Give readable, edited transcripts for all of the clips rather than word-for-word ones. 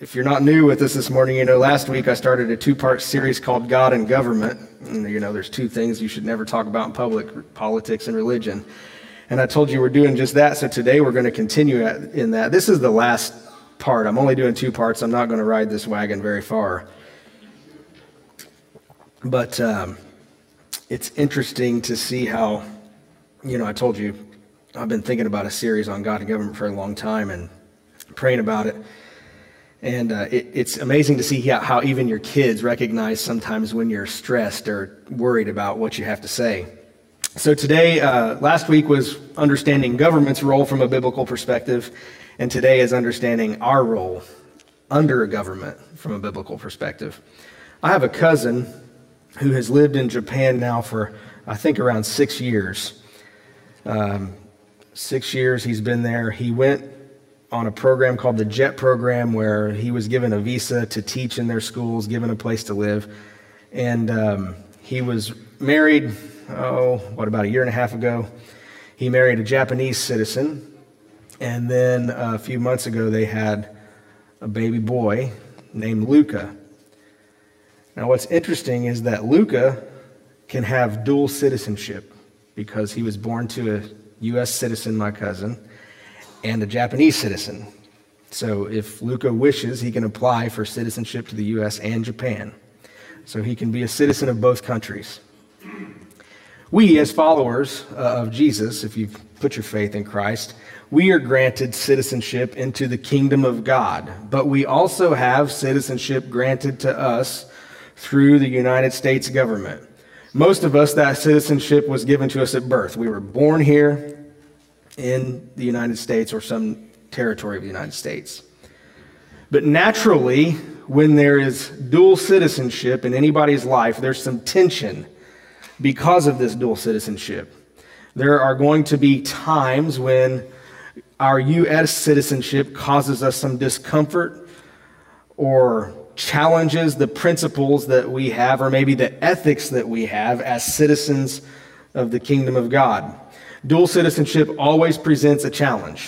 If you're not new with us this morning, last week I started a two-part series called God and Government. And, there's two things you should never talk about in public: politics and religion. And I told you we're doing just that, so today we're going to continue in that. This is the last part. I'm only doing two parts. I'm not going to ride this wagon very far. But it's interesting to see how, I told you I've been thinking about a series on God and government for a long time and praying about it. And it's amazing to see how even your kids recognize sometimes when you're stressed or worried about what you have to say. So today, last week was understanding government's role from a biblical perspective, and today is understanding our role under a government from a biblical perspective. I have a cousin who has lived in Japan now for, I think, around 6 years. 6 years he's been there. He went on a program called the JET program, where he was given a visa to teach in their schools, given a place to live. And he was married, about a year and a half ago. He married a Japanese citizen. And then a few months ago, they had a baby boy named Luca. Now, what's interesting is that Luca can have dual citizenship because he was born to a U.S. citizen, my cousin, and a Japanese citizen. So if Luca wishes, he can apply for citizenship to the U.S. and Japan. So he can be a citizen of both countries. We, as followers of Jesus, if you've put your faith in Christ, we are granted citizenship into the kingdom of God. But we also have citizenship granted to us through the United States government. Most of us, that citizenship was given to us at birth. We were born here in the United States or some territory of the United States. But naturally, when there is dual citizenship in anybody's life, there's some tension because of this dual citizenship. There are going to be times when our U.S. citizenship causes us some discomfort or challenges the principles that we have, or maybe the ethics that we have as citizens of the kingdom of God. Dual citizenship always presents a challenge.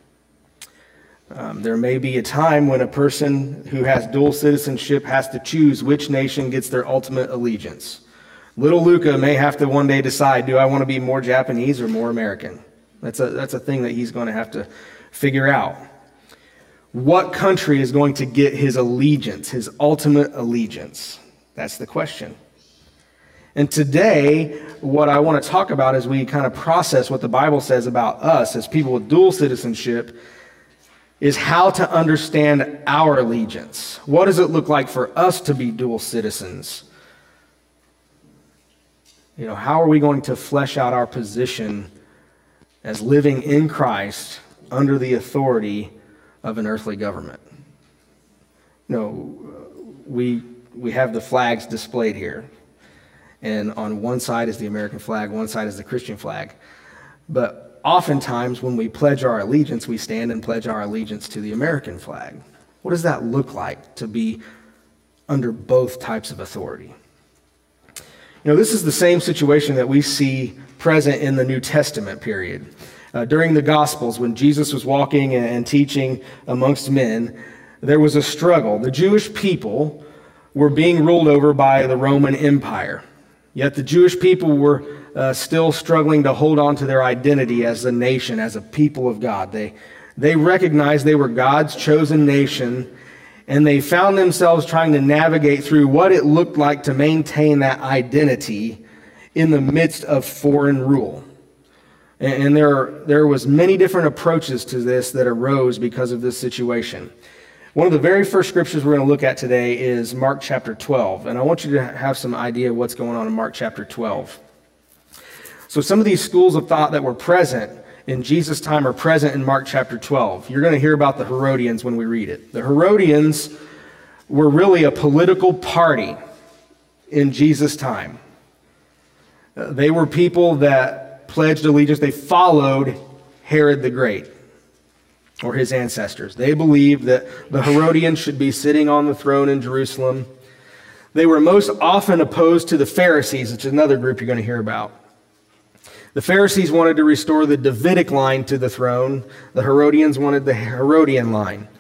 There may be a time when a person who has dual citizenship has to choose which nation gets their ultimate allegiance. Little Luca may have to one day decide, do I want to be more Japanese or more American? That's a thing that he's going to have to figure out. What country is going to get his allegiance, his ultimate allegiance? That's the question. And today, what I want to talk about as we kind of process what the Bible says about us as people with dual citizenship is how to understand our allegiance. What does it look like for us to be dual citizens? How are we going to flesh out our position as living in Christ under the authority of an earthly government? We have the flags displayed here. And on one side is the American flag, one side is the Christian flag. But oftentimes when we pledge our allegiance, we stand and pledge our allegiance to the American flag. What does that look like to be under both types of authority? This is the same situation that we see present in the New Testament period. During the Gospels, when Jesus was walking and teaching amongst men, there was a struggle. The Jewish people were being ruled over by the Roman Empire. Yet the Jewish people were still struggling to hold on to their identity as a nation, as a people of God. They recognized they were God's chosen nation, and they found themselves trying to navigate through what it looked like to maintain that identity in the midst of foreign rule. And there was many different approaches to this that arose because of this situation. One of the very first scriptures we're going to look at today is Mark chapter 12. And I want you to have some idea of what's going on in Mark chapter 12. So some of these schools of thought that were present in Jesus' time are present in Mark chapter 12. You're going to hear about the Herodians when we read it. The Herodians were really a political party in Jesus' time. They were people that pledged allegiance. They followed Herod the Great, or his ancestors. They believed that the Herodians should be sitting on the throne in Jerusalem. They were most often opposed to the Pharisees, which is another group you're going to hear about. The Pharisees wanted to restore the Davidic line to the throne. The Herodians wanted the Herodian line.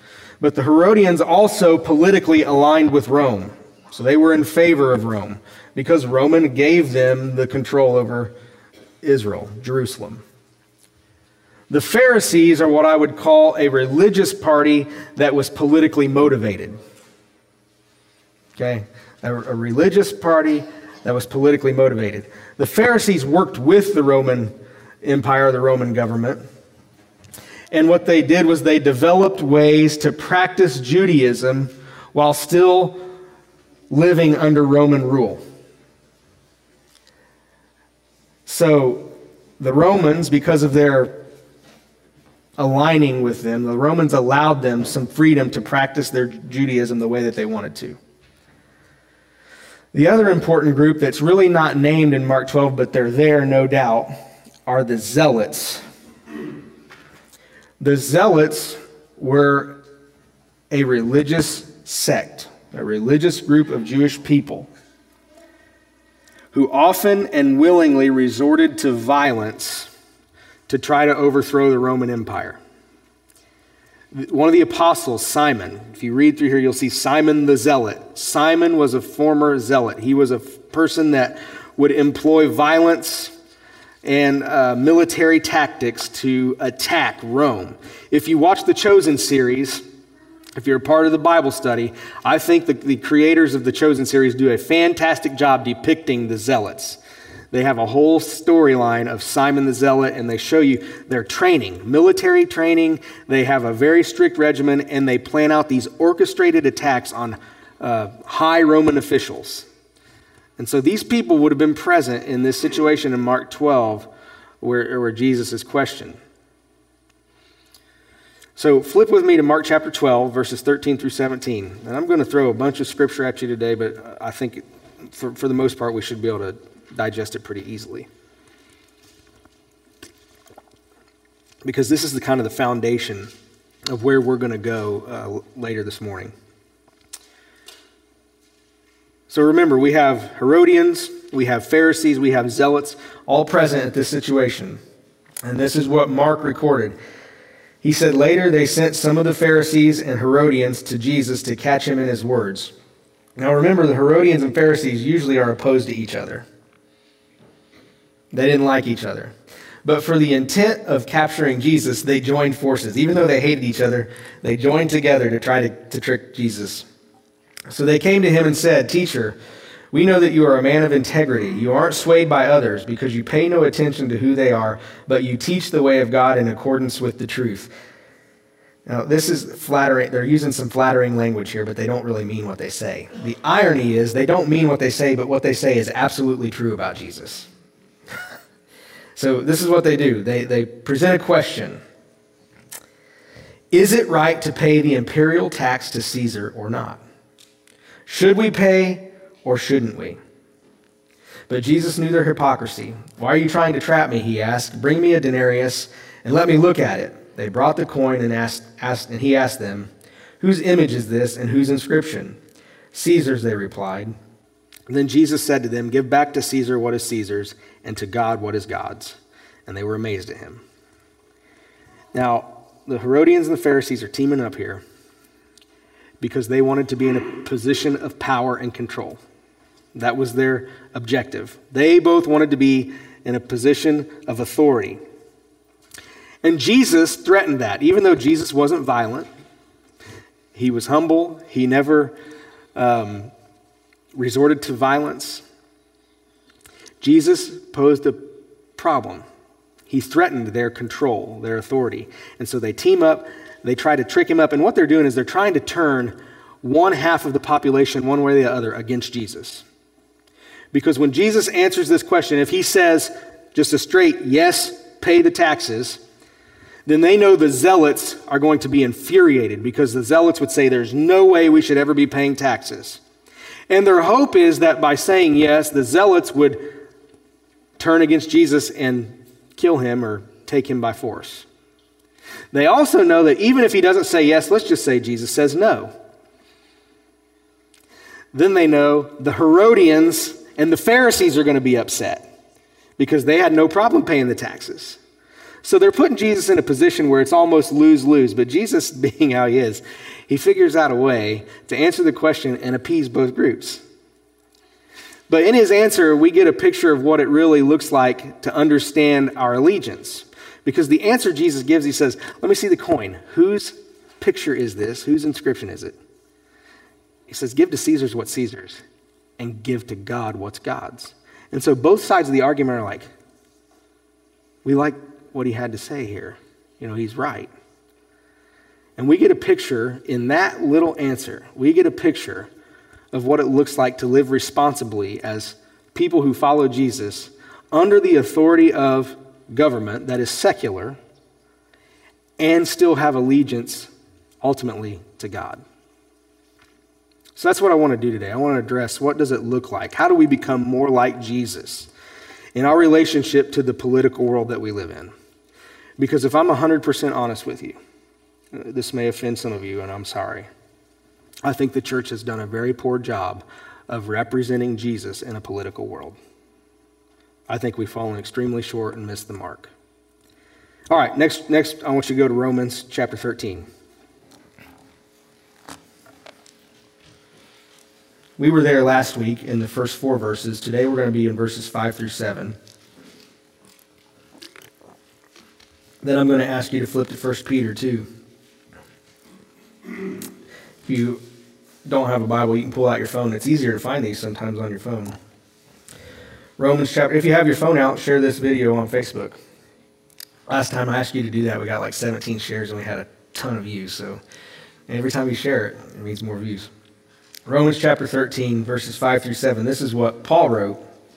But the Herodians also politically aligned with Rome. So they were in favor of Rome because Roman gave them the control over Israel, Jerusalem. The Pharisees are what I would call a religious party that was politically motivated. Okay? A religious party that was politically motivated. The Pharisees worked with the Roman Empire, the Roman government. And what they did was they developed ways to practice Judaism while still living under Roman rule. So the Romans, because of their aligning with them, the Romans allowed them some freedom to practice their Judaism the way that they wanted to. The other important group that's really not named in Mark 12, but they're there, no doubt, are the Zealots. The Zealots were a religious sect, a religious group of Jewish people who often and willingly resorted to violence to try to overthrow the Roman Empire. One of the apostles, Simon, if you read through here, you'll see Simon the Zealot. Simon was a former zealot. He was a person that would employ violence and military tactics to attack Rome. If you watch the Chosen series, if you're a part of the Bible study, I think the creators of the Chosen series do a fantastic job depicting the Zealots. They have a whole storyline of Simon the Zealot, and they show you their training, military training. They have a very strict regimen, and they plan out these orchestrated attacks on high Roman officials. And so these people would have been present in this situation in Mark 12 where Jesus is questioned. So flip with me to Mark chapter 12, verses 13 through 17. And I'm going to throw a bunch of scripture at you today, but I think for the most part we should be able to digest it pretty easily. Because this is the kind of the foundation of where we're going to go later this morning. So remember, we have Herodians, we have Pharisees, we have Zealots, all present at this situation. And this is what Mark recorded. He said, later they sent some of the Pharisees and Herodians to Jesus to catch him in his words. Now remember, the Herodians and Pharisees usually are opposed to each other. They didn't like each other. But for the intent of capturing Jesus, they joined forces. Even though they hated each other, they joined together to try to trick Jesus. So they came to him and said, "Teacher, we know that you are a man of integrity. You aren't swayed by others because you pay no attention to who they are, but you teach the way of God in accordance with the truth." Now, this is flattering. They're using some flattering language here, but they don't really mean what they say. The irony is they don't mean what they say, but what they say is absolutely true about Jesus. So this is what they do. They present a question. Is it right to pay the imperial tax to Caesar or not? Should we pay or shouldn't we? But Jesus knew their hypocrisy. "Why are you trying to trap me?" he asked. "Bring me a denarius and let me look at it." They brought the coin and he asked them, "Whose image is this and whose inscription?" "Caesar's," they replied. And then Jesus said to them, "Give back to Caesar what is Caesar's, and to God what is God's." And they were amazed at him. Now, the Herodians and the Pharisees are teaming up here because they wanted to be in a position of power and control. That was their objective. They both wanted to be in a position of authority. And Jesus threatened that. Even though Jesus wasn't violent, he was humble, he never resorted to violence. Jesus posed a problem. He threatened their control, their authority. And so they team up, they try to trick him up, and what they're doing is they're trying to turn one half of the population one way or the other against Jesus. Because when Jesus answers this question, if he says just a straight yes, pay the taxes, then they know the Zealots are going to be infuriated because the Zealots would say there's no way we should ever be paying taxes. And their hope is that by saying yes, the Zealots would turn against Jesus and kill him or take him by force. They also know that even if he doesn't say yes, let's just say Jesus says no. Then they know the Herodians and the Pharisees are going to be upset because they had no problem paying the taxes. So they're putting Jesus in a position where it's almost lose-lose, but Jesus, being how he is, He figures out a way to answer the question and appease both groups. But in his answer, we get a picture of what it really looks like to understand our allegiance. Because the answer Jesus gives, he says, let me see the coin. Whose picture is this? Whose inscription is it? He says, give to Caesar's what's Caesar's, and give to God what's God's. And so both sides of the argument are like, we like what he had to say here. He's right. And we get a picture in that little answer. We get a picture of what it looks like to live responsibly as people who follow Jesus under the authority of government that is secular and still have allegiance ultimately to God. So that's what I want to do today. I want to address, what does it look like? How do we become more like Jesus in our relationship to the political world that we live in? Because if I'm 100% honest with you, this may offend some of you, and I'm sorry. I think the church has done a very poor job of representing Jesus in a political world. I think we've fallen extremely short and missed the mark. All right, next I want you to go to Romans chapter 13. We were there last week in the first 4 verses. Today we're going to be in verses 5 through 7. Then I'm going to ask you to flip to 1 Peter 2. If you don't have a Bible, you can pull out your phone. It's easier to find these sometimes on your phone. Romans chapter, if you have your phone out, share this video on Facebook. Last time I asked you to do that, we got like 17 shares and we had a ton of views. So every time you share it, it means more views. Romans chapter 13, verses 5 through 7. This is what Paul wrote.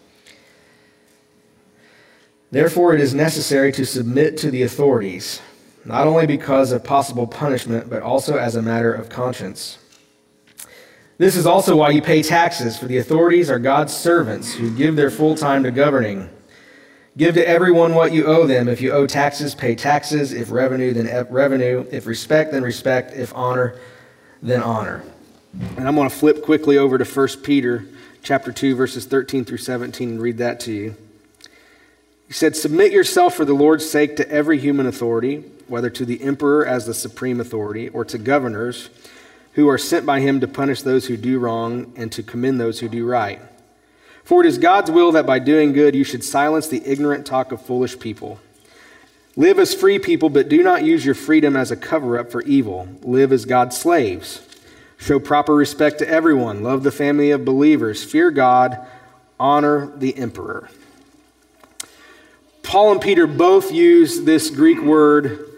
Therefore, it is necessary to submit to the authorities, not only because of possible punishment, but also as a matter of conscience. This is also why you pay taxes, for the authorities are God's servants who give their full time to governing. Give to everyone what you owe them. If you owe taxes, pay taxes. If revenue, then revenue. If respect, then respect. If honor, then honor. And I'm going to flip quickly over to 1 Peter chapter 2, verses 13 through 17 and read that to you. He said, submit yourself for the Lord's sake to every human authority, whether to the emperor as the supreme authority, or to governors who are sent by him to punish those who do wrong and to commend those who do right. For it is God's will that by doing good you should silence the ignorant talk of foolish people. Live as free people, but do not use your freedom as a cover-up for evil. Live as God's slaves. Show proper respect to everyone. Love the family of believers. Fear God. Honor the emperor. Paul and Peter both use this Greek word,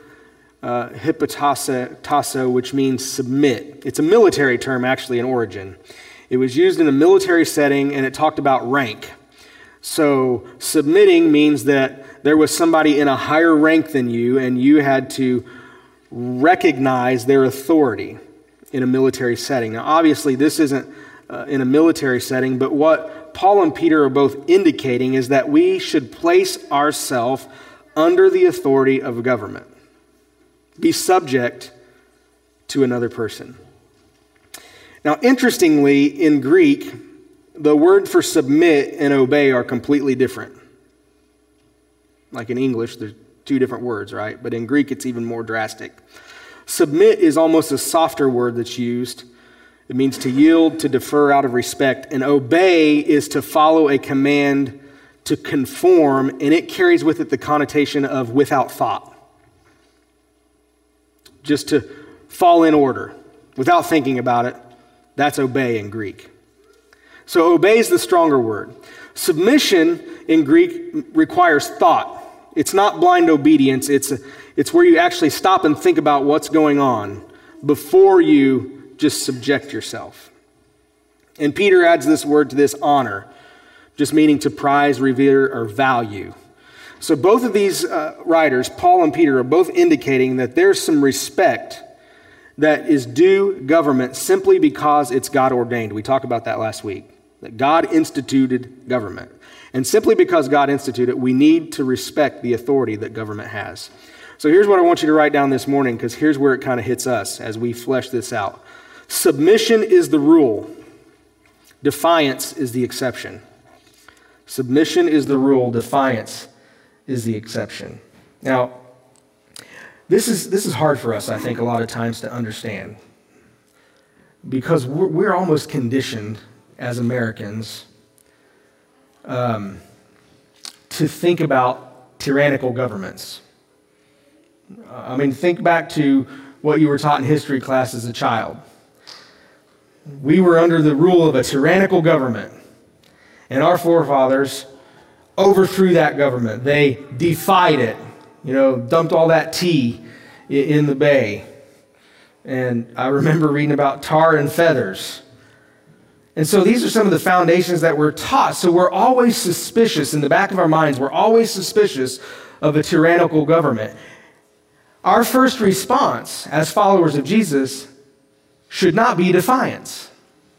hypotasso, which means submit. It's a military term, actually, in origin. It was used in a military setting, and it talked about rank. So submitting means that there was somebody in a higher rank than you, and you had to recognize their authority in a military setting. Now, obviously, this isn't in a military setting, but what Paul and Peter are both indicating is that we should place ourselves under the authority of government. Be subject to another person. Now, interestingly, in Greek, the word for submit and obey are completely different. Like in English, there's 2 different words, right? But in Greek, it's even more drastic. Submit is almost a softer word that's used. It means to yield, to defer out of respect. And obey is to follow a command, to conform, and it carries with it the connotation of without thought. Just to fall in order, without thinking about it. That's obey in Greek. So obey is the stronger word. Submission in Greek requires thought. It's not blind obedience. It's where you actually stop and think about what's going on before you just subject yourself. And Peter adds this word to this, honor, just meaning to prize, revere, or value. So both of these writers, Paul and Peter, are both indicating that there's some respect that is due government simply because it's God ordained. We talked about that last week, that God instituted government. And simply because God instituted it, we need to respect the authority that government has. So here's what I want you to write down this morning, because here's where it kind of hits us as we flesh this out. Submission is the rule. Defiance is the exception. Submission is the rule. Defiance is the exception. Now, this is hard for us, I think, a lot of times to understand. because we're almost conditioned as Americans to think about tyrannical governments. I mean, think back to what you were taught in history class as a child. We were under the rule of a tyrannical government, and our forefathers overthrew that government. They defied it, dumped all that tea in the bay. And I remember reading about tar and feathers. And so these are some of the foundations that we're taught. So we're always suspicious in the back of our minds. We're always suspicious of a tyrannical government. Our first response as followers of Jesus should not be defiance.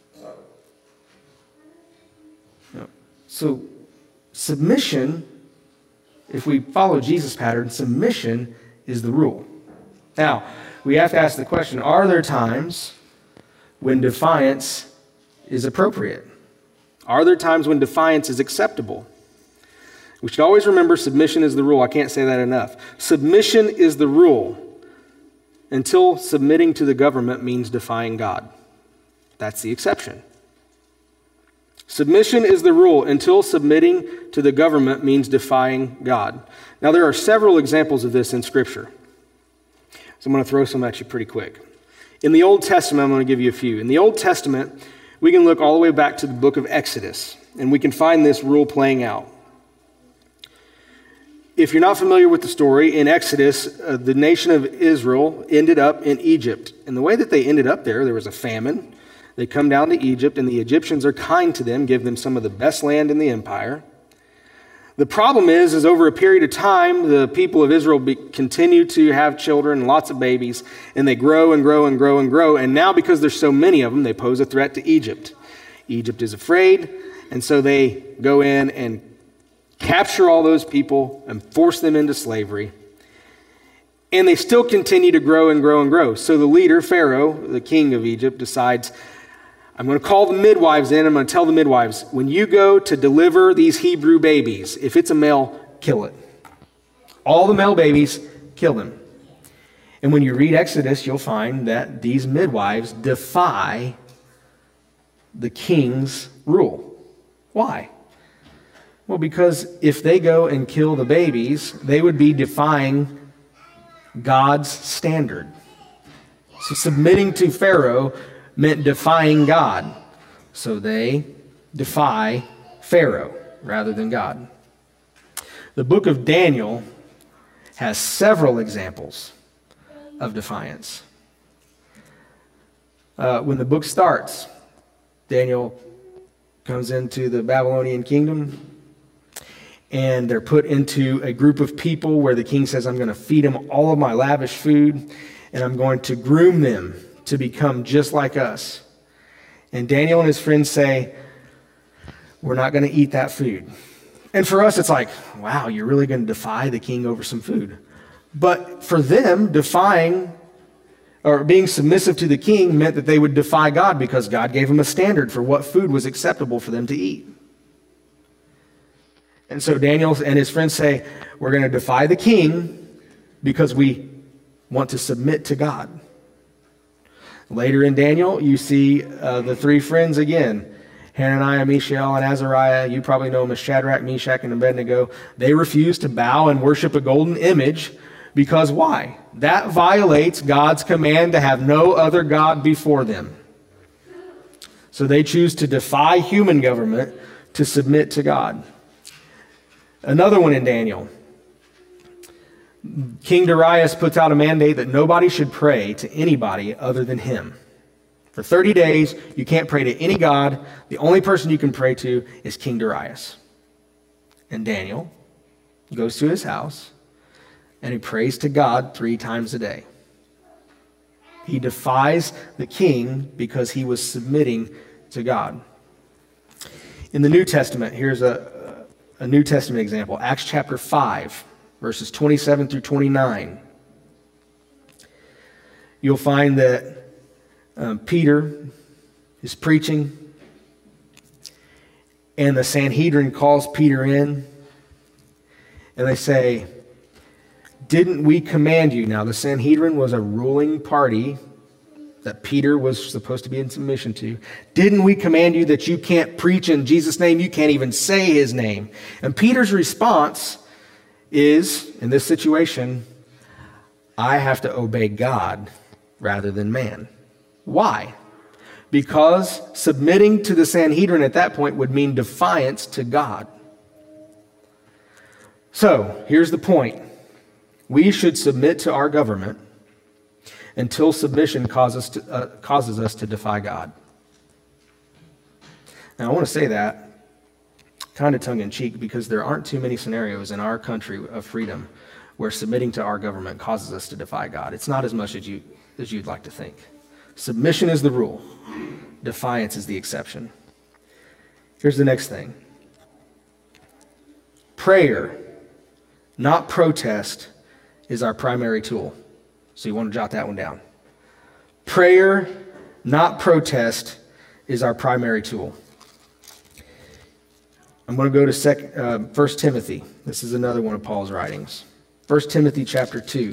So submission, if we follow Jesus' pattern, submission is the rule. Now, we have to ask the question, are there times when defiance is appropriate? Are there times when defiance is acceptable? We should always remember submission is the rule. I can't say that enough. Submission is the rule until submitting to the government means defying God. That's the exception. Submission is the rule until submitting to the government means defying God. Now, there are several examples of this in Scripture. So I'm going to throw some at you pretty quick. In the Old Testament, I'm going to give you a few. In the Old Testament, we can look all the way back to the book of Exodus, and we can find this rule playing out. If you're not familiar with the story, in Exodus, the nation of Israel ended up in Egypt. And the way that they ended up there was a famine. They come down to Egypt, and the Egyptians are kind to them, give them some of the best land in the empire. The problem is over a period of time, the people of Israel continue to have children, lots of babies, and they grow and grow and grow and grow. And now, because there's so many of them, they pose a threat to Egypt. Egypt is afraid, and so they go in and capture all those people and force them into slavery. And they still continue to grow and grow and grow. So the leader, Pharaoh, the king of Egypt, decides, I'm going to call the midwives in. I'm going to tell the midwives, when you go to deliver these Hebrew babies, if it's a male, kill it. All the male babies, kill them. And when you read Exodus, you'll find that these midwives defy the king's rule. Why? Well, because if they go and kill the babies, they would be defying God's standard. So submitting to Pharaoh meant defying God. So they defy Pharaoh rather than God. The book of Daniel has several examples of defiance. When the book starts, Daniel comes into the Babylonian kingdom, and they're put into a group of people where the king says, I'm going to feed them all of my lavish food, and I'm going to groom them to become just like us. And Daniel and his friends say, we're not going to eat that food. And for us, it's like, wow, you're really going to defy the king over some food. But for them, defying or being submissive to the king meant that they would defy God because God gave them a standard for what food was acceptable for them to eat. And so Daniel and his friends say, we're going to defy the king because we want to submit to God. Later in Daniel, you see the three friends again, Hananiah, Mishael, and Azariah. You probably know them as Shadrach, Meshach, and Abednego. They refuse to bow and worship a golden image because why? That violates God's command to have no other God before them. So they choose to defy human government to submit to God. Another one in Daniel. King Darius puts out a mandate that nobody should pray to anybody other than him. For 30 days, you can't pray to any god. The only person you can pray to is King Darius. And Daniel goes to his house and he prays to God 3 times a day. He defies the king because he was submitting to God. In the New Testament, here's a New Testament example. Acts chapter 5. Verses 27 through 29. You'll find that Peter is preaching, and the Sanhedrin calls Peter in, and they say, didn't we command you? Now, the Sanhedrin was a ruling party that Peter was supposed to be in submission to. Didn't we command you that you can't preach in Jesus' name? You can't even say his name. And Peter's response is, in this situation, I have to obey God rather than man. Why? Because submitting to the Sanhedrin at that point would mean defiance to God. So, here's the point. We should submit to our government until submission causes us to defy God. Now, I want to say that kind of tongue-in-cheek because there aren't too many scenarios in our country of freedom where submitting to our government causes us to defy God. It's not as much as you'd like to think. Submission is the rule. Defiance is the exception. Here's the next thing. Prayer, not protest, is our primary tool. So you want to jot that one down. Prayer, not protest, is our primary tool. I'm going to go to 1 Timothy. This is another one of Paul's writings. 1 Timothy chapter 2.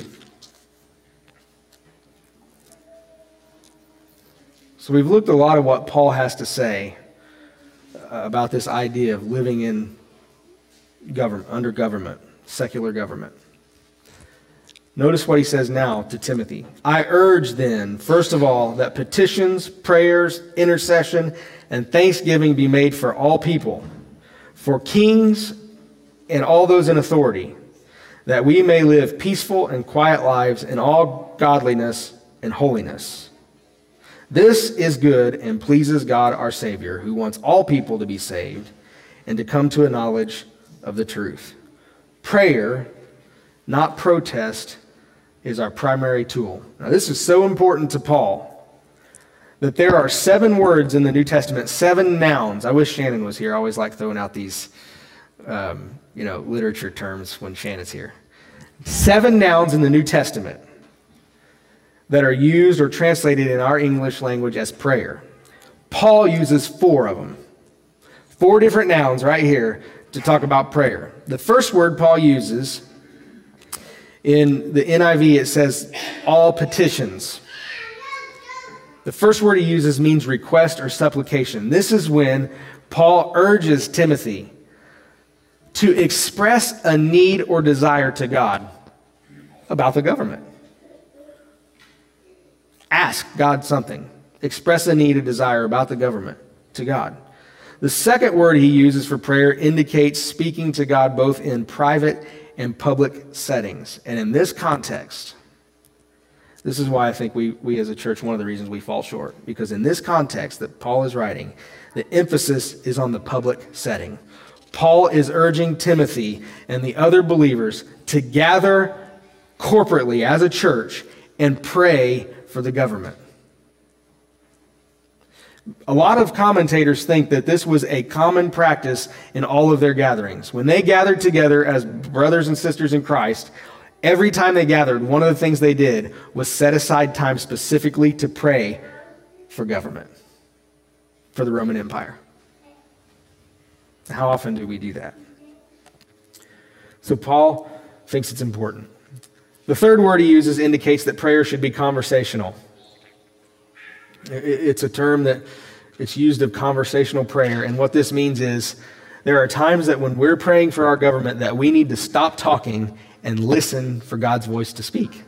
So we've looked at a lot of what Paul has to say about this idea of living in government, under government, secular government. Notice what he says now to Timothy. I urge then, first of all, that petitions, prayers, intercession, and thanksgiving be made for all people, for kings and all those in authority, that we may live peaceful and quiet lives in all godliness and holiness. This is good and pleases God our Savior, who wants all people to be saved and to come to a knowledge of the truth. Prayer, not protest, is our primary tool. Now, this is so important to Paul that there are 7 words in the New Testament, 7 nouns. I wish Shannon was here. I always like throwing out these, literature terms when Shannon's here. 7 nouns in the New Testament that are used or translated in our English language as prayer. Paul uses 4 of them. 4 different nouns right here to talk about prayer. The first word Paul uses in the NIV, it says all petitions. The first word he uses means request or supplication. This is when Paul urges Timothy to express a need or desire to God about the government. Ask God something. Express a need, a desire about the government to God. The second word he uses for prayer indicates speaking to God both in private and public settings. And in this context, this is why I think we as a church, one of the reasons we fall short. Because in this context that Paul is writing, the emphasis is on the public setting. Paul is urging Timothy and the other believers to gather corporately as a church and pray for the government. A lot of commentators think that this was a common practice in all of their gatherings. When they gathered together as brothers and sisters in Christ, every time they gathered, one of the things they did was set aside time specifically to pray for government, for the Roman Empire. How often do we do that? So Paul thinks it's important. The third word he uses indicates that prayer should be conversational. It's a term that it's used of conversational prayer. And what this means is there are times that when we're praying for our government that we need to stop talking and listen for God's voice to speak.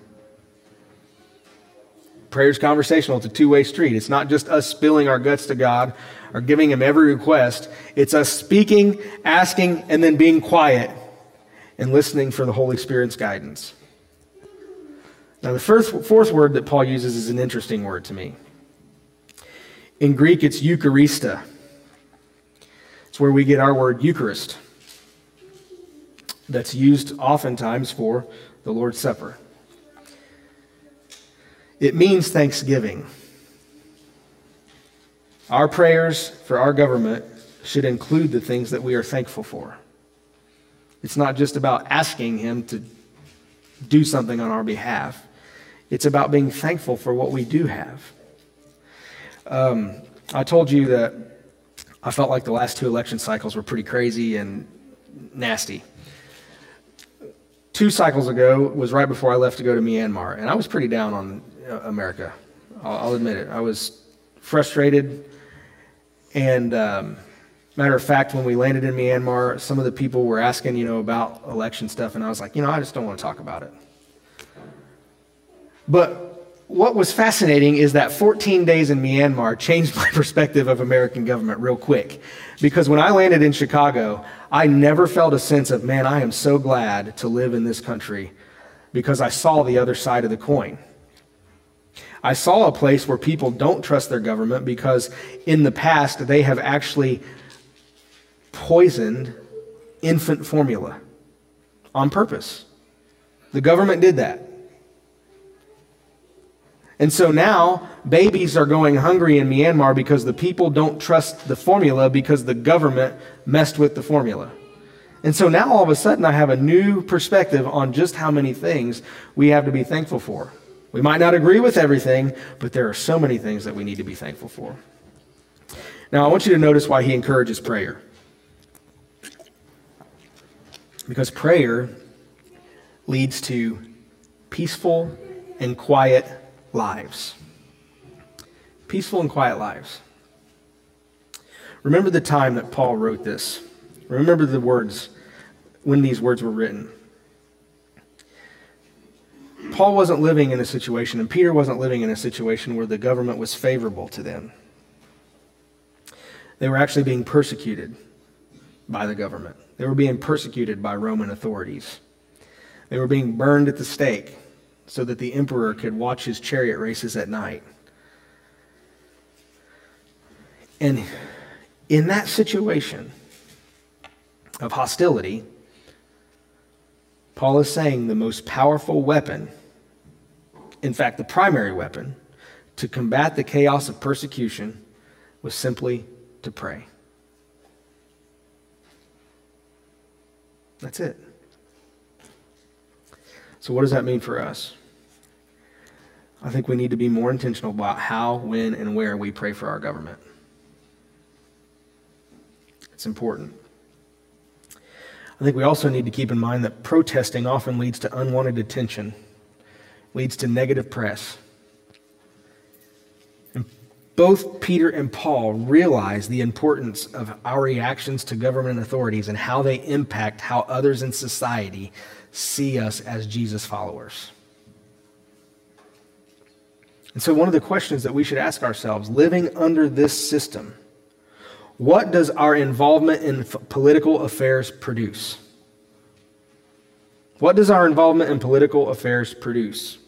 Prayer is conversational. It's a two-way street. It's not just us spilling our guts to God or giving him every request. It's us speaking, asking, and then being quiet and listening for the Holy Spirit's guidance. Now, the fourth word that Paul uses is an interesting word to me. In Greek, it's Eucharista. It's where we get our word Eucharist. That's used oftentimes for the Lord's Supper. It means thanksgiving. Our prayers for our government should include the things that we are thankful for. It's not just about asking him to do something on our behalf. It's about being thankful for what we do have. I told you that I felt like the last 2 election cycles were pretty crazy and nasty. 2 cycles ago was right before I left to go to Myanmar, and I was pretty down on America. I'll admit it. I was frustrated. And matter of fact, when we landed in Myanmar, some of the people were asking, about election stuff. And I was like, I just don't want to talk about it. But what was fascinating is that 14 days in Myanmar changed my perspective of American government real quick. Because when I landed in Chicago, I never felt a sense of, man, I am so glad to live in this country, because I saw the other side of the coin. I saw a place where people don't trust their government because in the past they have actually poisoned infant formula on purpose. The government did that. And so now babies are going hungry in Myanmar because the people don't trust the formula because the government messed with the formula. And so now all of a sudden I have a new perspective on just how many things we have to be thankful for. We might not agree with everything, but there are so many things that we need to be thankful for. Now I want you to notice why he encourages prayer. Because prayer leads to peaceful and quiet lives. Peaceful and quiet lives. Remember the time that Paul wrote this. Remember the words, when these words were written. Paul wasn't living in a situation, and Peter wasn't living in a situation where the government was favorable to them. They were actually being persecuted by the government. They were being persecuted by Roman authorities. They were being burned at the stake so that the emperor could watch his chariot races at night. And in that situation of hostility, Paul is saying the most powerful weapon, in fact, the primary weapon, to combat the chaos of persecution was simply to pray. That's it. So what does that mean for us? I think we need to be more intentional about how, when, and where we pray for our government. It's important. I think we also need to keep in mind that protesting often leads to unwanted attention, leads to negative press. And both Peter and Paul realize the importance of our reactions to government authorities and how they impact how others in society see us as Jesus followers. And so one of the questions that we should ask ourselves, living under this system, what does our involvement in political affairs produce? What does our involvement in political affairs produce?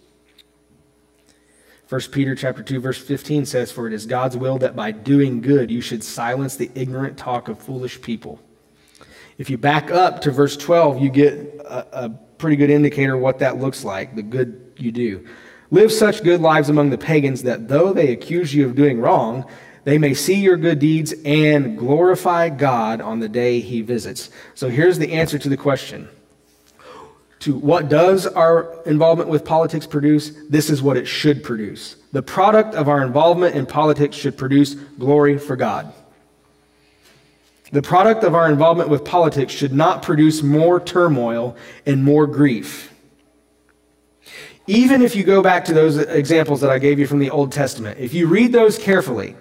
1 Peter chapter 2, verse 15 says, "For it is God's will that by doing good you should silence the ignorant talk of foolish people." If you back up to verse 12, you get a pretty good indicator of what that looks like, the good you do. "Live such good lives among the pagans that though they accuse you of doing wrong, they may see your good deeds and glorify God on the day he visits." So here's the answer to the question. To what does our involvement with politics produce? This is what it should produce. The product of our involvement in politics should produce glory for God. The product of our involvement with politics should not produce more turmoil and more grief. Even if you go back to those examples that I gave you from the Old Testament, if you read those carefully,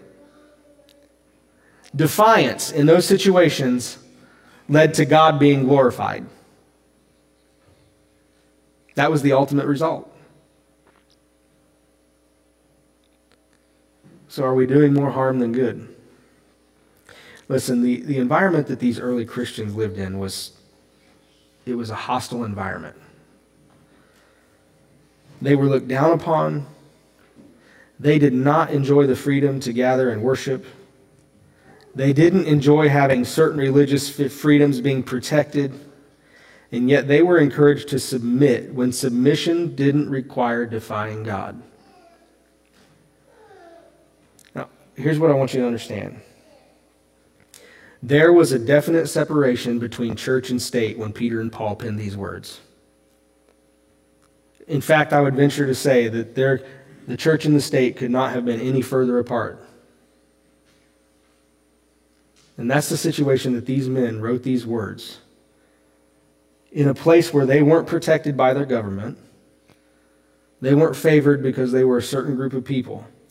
defiance in those situations led to God being glorified. That was the ultimate result. So are we doing more harm than good? Listen, the environment that these early Christians lived in was a hostile environment. They were looked down upon. They did not enjoy the freedom to gather and worship. They didn't enjoy having certain religious freedoms being protected. And yet they were encouraged to submit when submission didn't require defying God. Now, here's what I want you to understand. There was a definite separation between church and state when Peter and Paul penned these words. In fact, I would venture to say that the church and the state could not have been any further apart. And that's the situation that these men wrote these words in a place where they weren't protected by their government. They weren't favored because they were a certain group of people.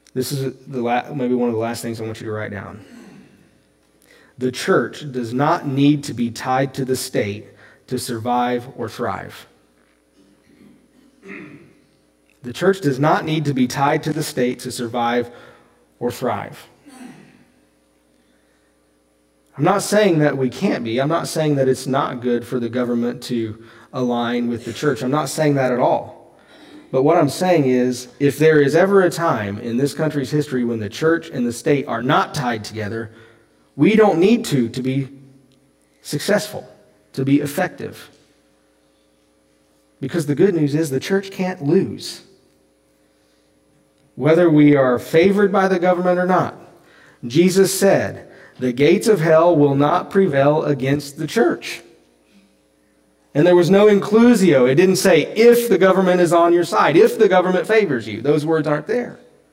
This is maybe one of the last things I want you to write down. The church does not need to be tied to the state to survive or thrive. The church does not need to be tied to the state to survive or thrive. I'm not saying that we can't be. I'm not saying that it's not good for the government to align with the church. I'm not saying that at all. But what I'm saying is, if there is ever a time in this country's history when the church and the state are not tied together, we don't need to be successful, to be effective. Because the good news is the church can't lose. Whether we are favored by the government or not, Jesus said, the gates of hell will not prevail against the church. And there was no inclusio. It didn't say if the government is on your side, if the government favors you. Those words aren't there.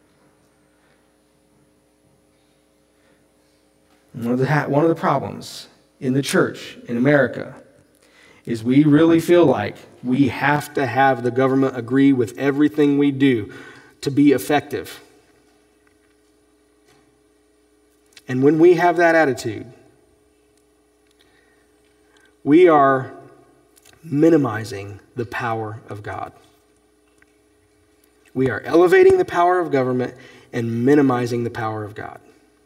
One of the problems in the church in America is we really feel like we have to have the government agree with everything we do to be effective. And when we have that attitude, we are minimizing the power of God. We are elevating the power of government and minimizing the power of God.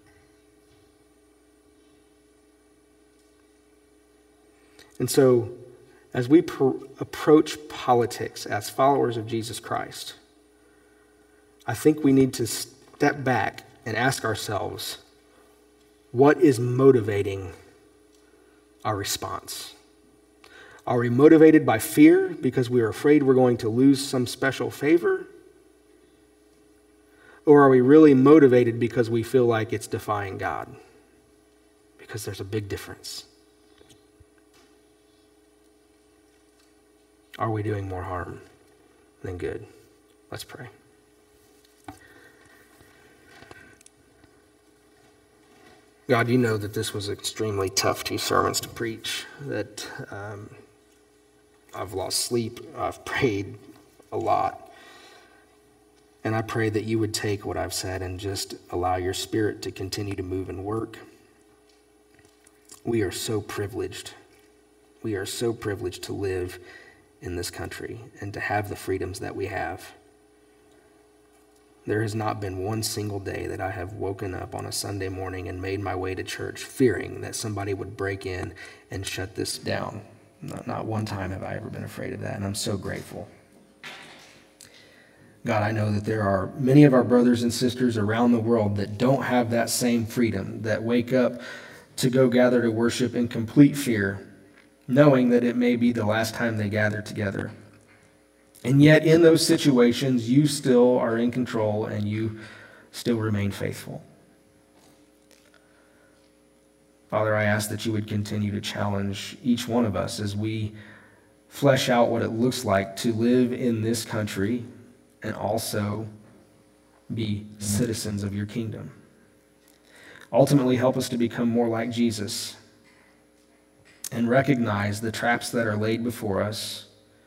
And so, as we approach politics as followers of Jesus Christ, I think we need to step back and ask ourselves, what is motivating our response? Are we motivated by fear because we are afraid we're going to lose some special favor? Or are we really motivated because we feel like it's defying God? Because there's a big difference. Are we doing more harm than good? Let's pray. God, you know that this was extremely tough 2 sermons to preach, that I've lost sleep, I've prayed a lot, and I pray that you would take what I've said and just allow your Spirit to continue to move and work. We are so privileged. We are so privileged to live in this country and to have the freedoms that we have. There has not been one single day that I have woken up on a Sunday morning and made my way to church fearing that somebody would break in and shut this down. Not one time have I ever been afraid of that, and I'm so grateful. God, I know that there are many of our brothers and sisters around the world that don't have that same freedom, that wake up to go gather to worship in complete fear, knowing that it may be the last time they gather together. And yet in those situations, you still are in control and you still remain faithful. Father, I ask that you would continue to challenge each one of us as we flesh out what it looks like to live in this country and also be citizens of your kingdom. Ultimately, help us to become more like Jesus and recognize the traps that are laid before us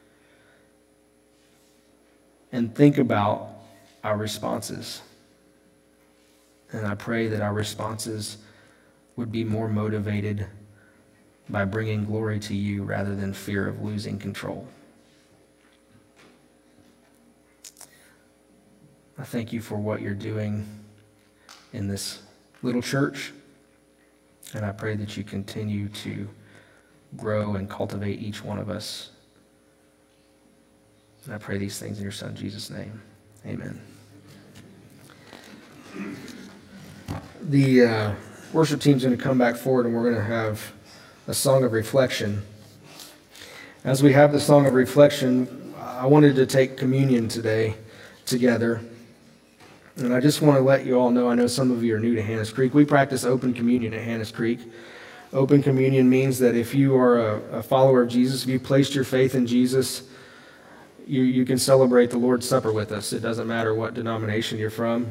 and think about our responses. And I pray that our responses would be more motivated by bringing glory to you rather than fear of losing control. I thank you for what you're doing in this little church, and I pray that you continue to grow and cultivate each one of us. And I pray these things in your Son, Jesus' name. Amen. The worship team's going to come back forward, and we're going to have a song of reflection. As we have the song of reflection, I wanted to take communion today together. And I just want to let you all know, I know some of you are new to Hannis Creek. We practice open communion at Hannis Creek. Open communion means that if you are a follower of Jesus, if you placed your faith in Jesus, you can celebrate the Lord's Supper with us. It doesn't matter what denomination you're from.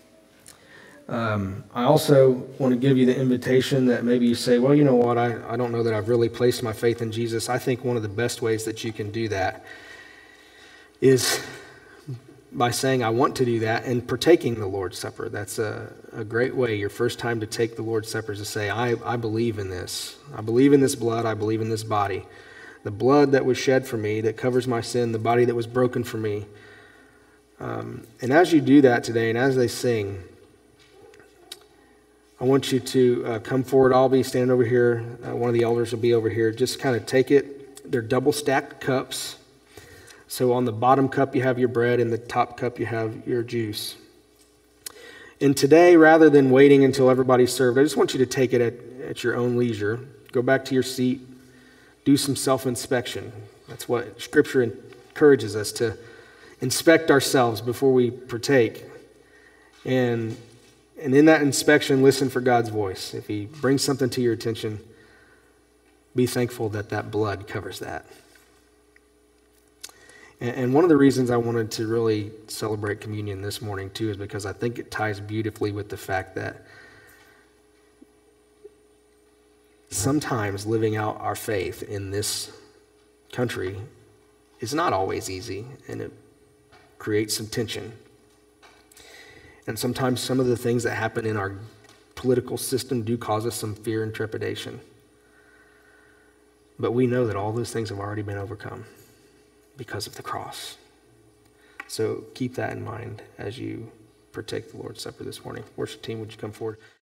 I also want to give you the invitation that maybe you say, well, you know what, I don't know that I've really placed my faith in Jesus. I think one of the best ways that you can do that is by saying, I want to do that, and partaking the Lord's Supper. That's a great way. Your first time to take the Lord's Supper is to say, I believe in this. I believe in this blood. I believe in this body. The blood that was shed for me, that covers my sin, the body that was broken for me. And as you do that today, and as they sing, I want you to come forward. I'll be standing over here. One of the elders will be over here. Just kind of take it. They're double-stacked cups. So on the bottom cup, you have your bread, and the top cup, you have your juice. And today, rather than waiting until everybody's served, I just want you to take it at your own leisure. Go back to your seat. Do some self-inspection. That's what Scripture encourages us to inspect ourselves before we partake. And in that inspection, listen for God's voice. If He brings something to your attention, be thankful that that blood covers that. And one of the reasons I wanted to really celebrate communion this morning, too, is because I think it ties beautifully with the fact that sometimes living out our faith in this country is not always easy, and it creates some tension. And sometimes some of the things that happen in our political system do cause us some fear and trepidation. But we know that all those things have already been overcome because of the cross. So keep that in mind as you partake the Lord's Supper this morning. Worship team, would you come forward?